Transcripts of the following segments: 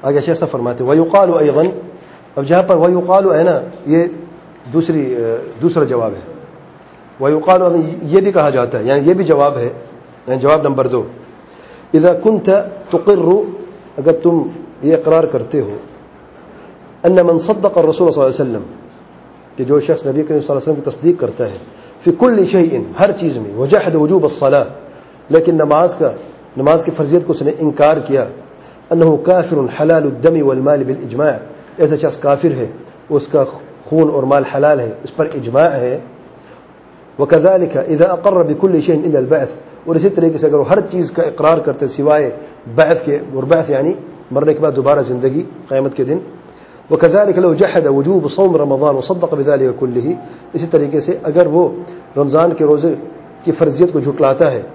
آگے شیخ صاحب فرماتے وَيُقَالُ أَيْضًا، اب جہاں پر وَيُقَالُ ہے نا، یہ دوسرا جواب ہے. وَيُقَالُ یہ بھی کہا جاتا ہے، یعنی یہ بھی جواب ہے، یعنی جواب نمبر 2. اذا كنت تقر، اگر تم یہ اقرار کرتے ہو، ان من صدق الرسول صلی اللہ علیہ وسلم، کہ جو شخص نبی کریم صلی اللہ علیہ وسلم کی تصدیق کرتا ہے، فی کل شیء، ہر چیز میں، وجحد وجوب الصلاۃ، لیکن نماز کی فرضیت کو اس نے انکار کیا، انه کافر حلال الدم والمال بالاجماع، ایسا شخص کافر ہے، اس کا خون اور مال حلال ہے، اس پر اجماع ہے. وكذلك اذا اقر بكل شيء الا البعث، اور اسی طریقے سے اگر وہ ہر چیز کا اقرار کرتے سوائے بعث کے، اور بعث یعنی مرنے کے بعد دوبارہ زندگی قیامت کے دن. وكذلك لو جحد وجوب صوم رمضان وصدق بذلك كله، اسی طریقے سے اگر وہ رمضان کے روزے کی فرضیت کو جھٹلاتا ہے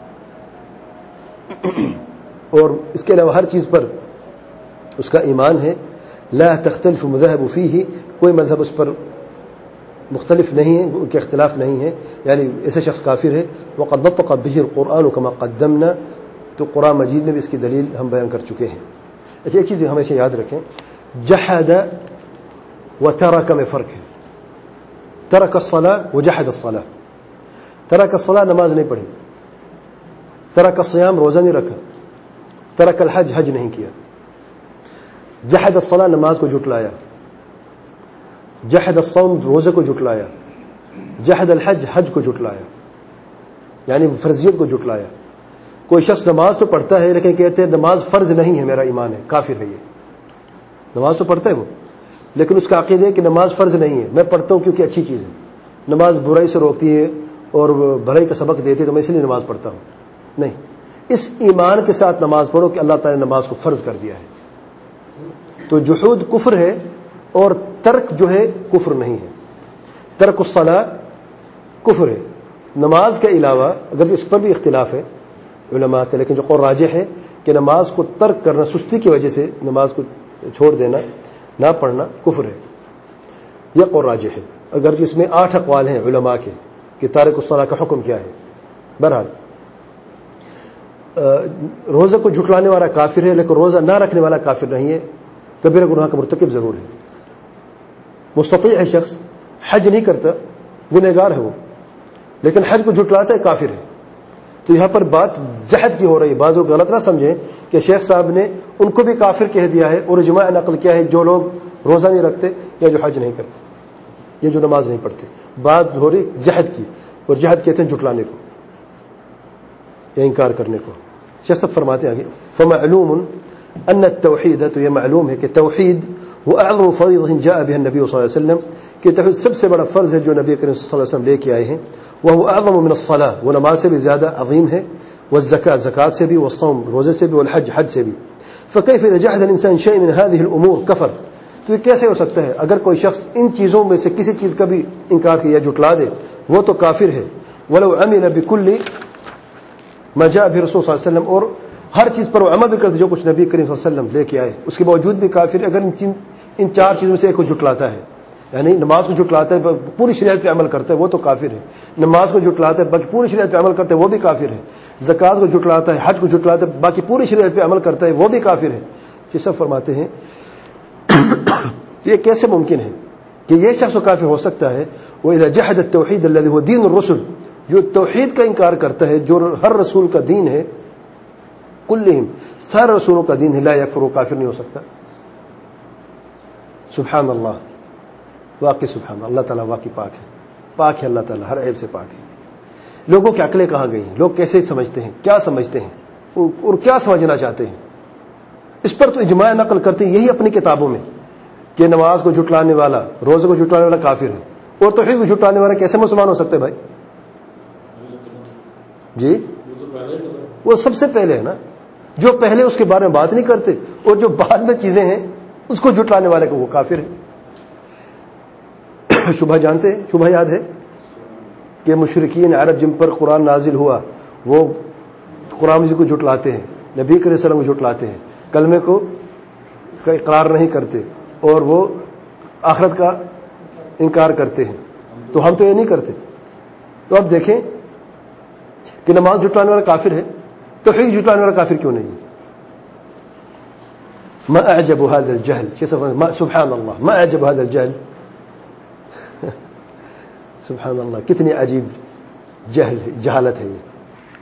اور اس کے علاوہ ہر چیز پر اس کا ایمان ہے، لا تختلف مذاهب فيه، کوئی مذہب اس پر مختلف نہیں ہے، ان کے اختلاف نہیں ہے، یعنی ایسے شخص کافر ہے. وقد نطق به القرآن كما قدمنا، تو قرآن مجید میں بھی اس کی دلیل ہم بیان کر چکے ہیں. اچھا، ایک چیز ہمیشہ یاد رکھیں، جحد و ترک میں فرق ہے. ترک الصلاة و جحد الصلاة. ترک الصلاة نماز نہیں پڑھی، ترک الصیام روزہ نہیں رکھا، ترک الحج حج نہیں کیا. جحد الصلاة نماز کو جھٹلایا، جحد الصوم روزے کو جھٹلایا، جحد الحج حج کو جھٹلایا، یعنی فرضیت کو جھٹلایا. کوئی شخص نماز تو پڑھتا ہے لیکن کہتے ہیں نماز فرض نہیں ہے، میرا ایمان ہے، کافر ہے. یہ نماز تو پڑھتا ہے وہ، لیکن اس کا عقیدہ ہے کہ نماز فرض نہیں ہے، میں پڑھتا ہوں کیونکہ اچھی چیز ہے، نماز برائی سے روکتی ہے اور بھلائی کا سبق دیتی ہے تو میں اس لیے نماز پڑھتا ہوں. نہیں، اس ایمان کے ساتھ نماز پڑھو کہ اللہ تعالی نے نماز کو فرض کر دیا ہے. تو جحود کفر ہے اور ترک جو ہے کفر نہیں ہے. ترک الصلاۃ کفر ہے. نماز کے علاوہ اگر اس پر بھی اختلاف ہے علماء کا، لیکن جو قول راجح ہے کہ نماز کو ترک کرنا، سستی کی وجہ سے نماز کو چھوڑ دینا، نہ پڑھنا کفر ہے، یہ قول راجح ہے. اگر اس میں 8 اقوال ہیں علماء کے کہ تارک الصلاۃ کا حکم کیا ہے. بہرحال روزہ کو جھٹلانے والا کافر ہے، لیکن روزہ نہ رکھنے والا کافر نہیں ہے، کبیرہ گناہ کا مرتکب ضرور ہے. مستطیع ہے شخص، حج نہیں کرتا، گنہگار ہے وہ، لیکن حج کو جھٹلاتا ہے، کافر ہے. تو یہاں پر بات جحد کی ہو رہی ہے. بعض لوگ غلط نہ سمجھیں کہ شیخ صاحب نے ان کو بھی کافر کہہ دیا ہے اور اجماع نقل کیا ہے جو لوگ روزہ نہیں رکھتے یا جو حج نہیں کرتے یا جو نماز نہیں پڑھتے. بات ہو رہی جحد کی، اور جحد کہتے ہیں جھٹلانے کو یا انکار کرنے کو. شیخ صاحب فرماتے ہیں آگے فمعلوم ان التوحید، تو یہ معلوم ہے کہ توحید وہ اعظم فریضہ جاء بها النبی صلی اللہ علیہ وسلم، کہ توحید سب سے بڑا فرض ہے جو نبی کریم صلی اللہ علیہ وسلم لے کے آئے ہیں. وہ اعظم من الصلاۃ، وہ نماز سے بھی زیادہ عظیم ہے، والزکاۃ زکات سے بھی، والصوم روزے سے بھی، والحج حج سے بھی. فكيف اذا جحد الانسان شيء من هذه الامور كفر، تو یہ کیسے ہو سکتا ہے اگر کوئی شخص ان چیزوں میں سے کسی چیز کا بھی انکار کیا، جھٹلا دے، وہ تو کافر ہے. ولو عمل بكل ما جاء به رسول صلی اللہ علیہ وسلم، اور ہر چیز پر وہ عمل بھی کرتے جو کچھ نبی کریم صلی اللہ علیہ وسلم لے کے آئے، اس کے باوجود بھی کافر ہے. اگر ان 4 چیزوں میں سے ایک کو جھٹلاتا ہے، یعنی نماز کو جھٹلاتا ہے پوری شریعت پہ عمل کرتا ہے وہ تو کافر ہے، نماز کو جھٹلاتا ہے باقی پوری شریعت پہ عمل کرتا ہے وہ بھی کافر ہے، زکات کو جھٹلاتا ہے، حج کو جھٹلاتا ہے باقی پوری شریعت پہ عمل کرتا ہے وہ بھی کافر ہے. یہ سب فرماتے ہیں یہ کیسے ممکن ہے کہ یہ شخص کافر ہو سکتا ہے. وَإِذَا جَحَدَ التَّوْحِيدَ الَّذِي هُوَ دِينُ الرُّسُلِ، جو توحید کا انکار کرتا ہے جو ہر رسول کا دین ہے، کلہم سارے رسولوں کا دین ہے، لا یکفر، وہ کافر نہیں ہو سکتا. سبحان اللہ، واقعی سبحان اللہ، اللہ تعالیٰ واقعی پاک ہے، پاک ہے اللہ تعالیٰ، ہر عیب سے پاک ہے. لوگوں کی عقلیں کہاں گئی ہیں؟ لوگ کیسے سمجھتے ہیں، کیا سمجھتے ہیں اور کیا سمجھنا چاہتے ہیں؟ اس پر تو اجماع نقل کرتے ہیں یہی اپنی کتابوں میں کہ نماز کو جھٹلانے والا، روزے کو جھٹلانے والا کافر ہے، اور توحید کو جھٹلانے والا کیسے مسلمان ہو سکتے بھائی؟ جی وہ سب سے پہلے ہے نا، جو پہلے اس کے بارے میں بات نہیں کرتے اور جو بعد میں چیزیں ہیں اس کو جھٹلانے والے کو وہ کافر ہے. شبہ جانتے ہیں؟ شبہ یاد ہے کہ مشرکین عرب جن پر قرآن نازل ہوا وہ قرآن مجید کو جھٹلاتے ہیں، نبی کریم صلی اللہ علیہ وسلم کو جھٹلاتے ہیں، کلمے کو اقرار نہیں کرتے اور وہ آخرت کا انکار کرتے ہیں. تو ہم تو یہ نہیں کرتے. تو اب دیکھیں کہ نماز جھٹلانے والا کافر ہے، توحید جھٹلانے والا کافر کیوں نہیں؟ ما أعجب هذا الجهل ما سبحان الله ما أعجب هذا الجهل سبحان اللہ کتنی عجیب جہالت ہے یہ.